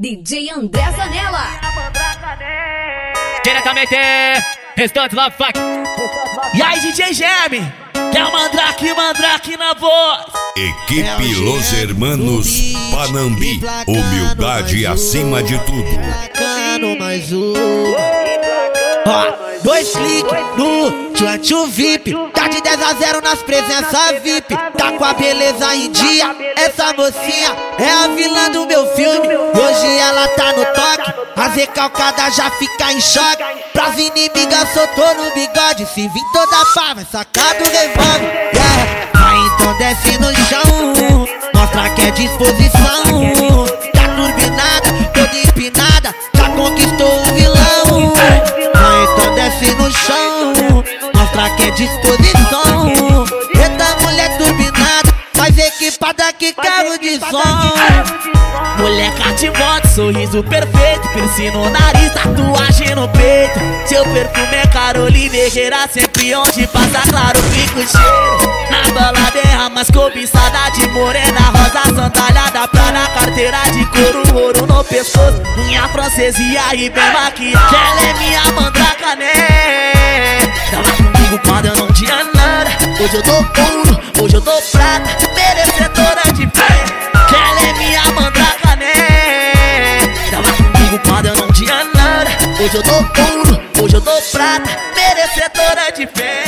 DJ André Zanella. Diretamente, Restante Love Fuck. E aí, DJ Geme, que é o Mandrake na voz. Equipe Los Hermanos Panambi, humildade acima de tudo. Mais dois cliques no Tchutchu VIP. Tá de 10 a 0 nas presenças VIP. Tá com a beleza em dia. Essa mocinha é a vilã do meu filme. Hoje ela tá no toque. As recalcadas já fica em choque. Pras inimigas soltou no bigode. Se vir toda pá, vai sacar do revólver. Vai então desce no chão. Mostra que é disposição. Tá turbinada, toda empinada. Já conquistou o vilão. Então desce no chão, mostra que é disposição. Eita mulher turbinada, mais equipada que carro de som. Moleca de moto, sorriso perfeito, piercing no nariz, tatuagem no peito. Seu perfume é Carolina Herrera, sempre onde passa claro fica o cheiro. Na balada derrama as cobiçada de morena, rosa sandália pra na carteira de couro, ouro no pescoço, unha francesa e bem maquiada. Ela é minha mandraca, né? Tava comigo quando eu não tinha nada. Hoje eu tô ouro, hoje eu tô prata, merecedora de fé. Ela é minha mandraca, né? Tava comigo quando eu não tinha nada. Hoje eu tô ouro, hoje eu tô prata, merecedora de fé.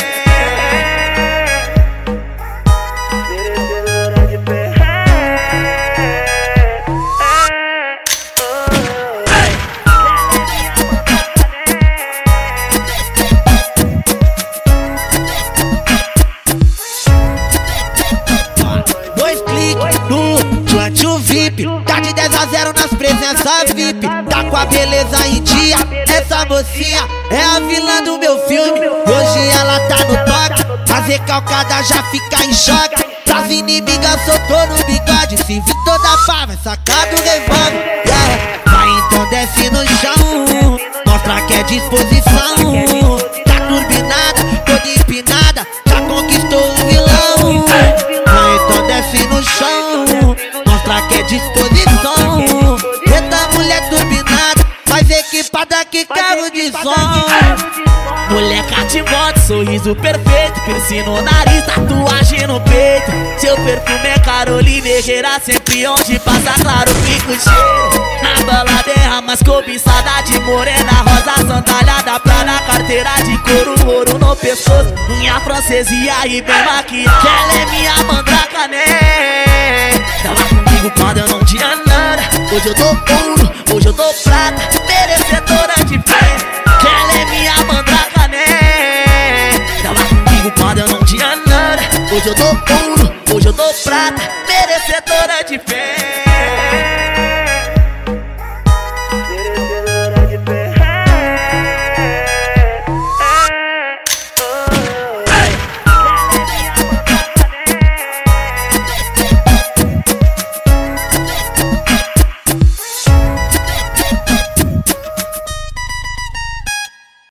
No VIP, tá de 10 a 0 nas presenças VIP. Tá com a beleza em dia. Essa mocinha é a vilã do meu filme. Hoje ela tá no toque. As recalcadas já fica em choque. Pras inimigas soltou no bigode. Se vir toda pá, vai sacar do revólver. Vai então desce no chão. Mostra que é disposição. Tá turbinada, toda empinada. Já conquistou o vilão. Vai então desce no chão. Mostra que é disposição. Eita mulher turbinada, mais equipada que carro de som. Moleca de moto, sorriso perfeito, piercing no nariz, tatuagem no peito. Seu perfume é Carolina Herrera, sempre onde passa claro fica o cheiro. Na balada derrama as cobiçada de morena, rosa sandália pra na carteira de couro, ouro no pescoço, unha francesa e bem maquiada. Ela é minha mandraca, né? Tava comigo quando eu não tinha nada. Hoje eu tô ouro, hoje eu tô prata, merecedora de fé. Ela é minha mandraca, né? Tava comigo quando eu não tinha nada. Hoje eu tô ouro, hoje eu tô prata, merecedora de fé.